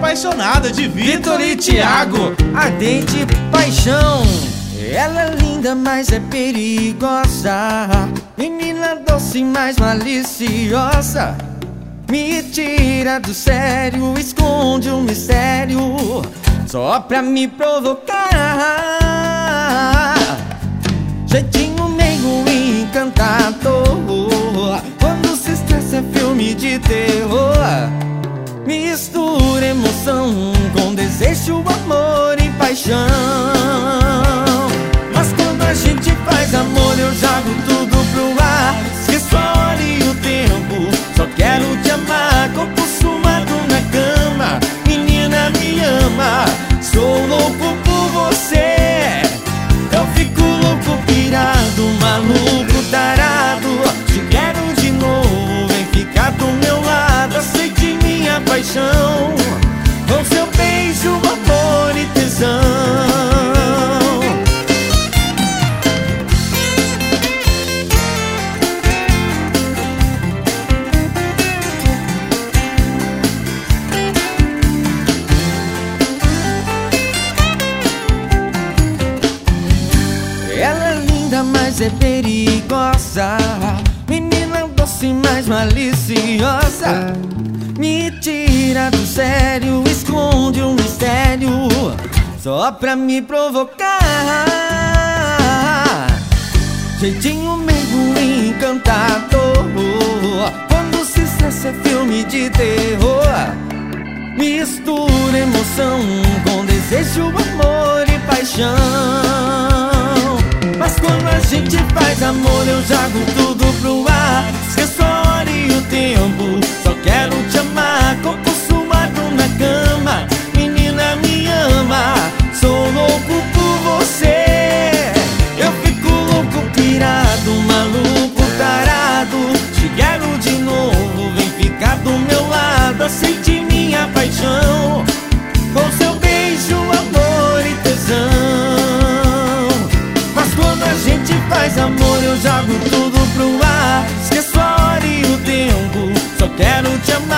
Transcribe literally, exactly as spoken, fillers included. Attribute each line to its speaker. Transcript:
Speaker 1: Apaixonada de Vitor e Thiago.
Speaker 2: Ardente paixão. Ela é linda, mas é perigosa. Menina doce, mas maliciosa. Me tira do sério, esconde um mistério só pra me provocar. Jeitinho meio encantador. Quando se estressa é filme de terror. Mistura emoção com desejo, amor e paixão. Mas quando a gente faz amor eu jogo tudo pro ar. Esqueço a hora e o tempo, só quero te amar. Corpo sumado na cama, menina me ama. Sou louco por você. Eu fico louco, pirado, maluco, tarado. Te quero de novo, vem ficar do meu lado. Aceite minha paixão, com seu beijo, amor e tesão. Ela é linda, mas é perigosa. Menina doce, mas maliciosa. Me tira do sério, esconde um mistério só pra me provocar. Jeitinho meio encantador. Quando se estressa é filme de terror. Mistura emoção com desejo, amor e paixão. Mas quando a gente faz amor eu jogo tudo pro ar. Esqueço a hora e o tempo, só quero te amar. Corpo suado na cama, menina me ama. Sou louco por você. Eu fico louco, pirado, maluco, tarado. Te quero de novo, vem ficar do meu lado. Aceite minha paixão, com seu beijo, amor e tesão. Mas quando a gente faz amor eu jogo tudo pro ar. Esqueço a hora e o tempo, só quero te amar.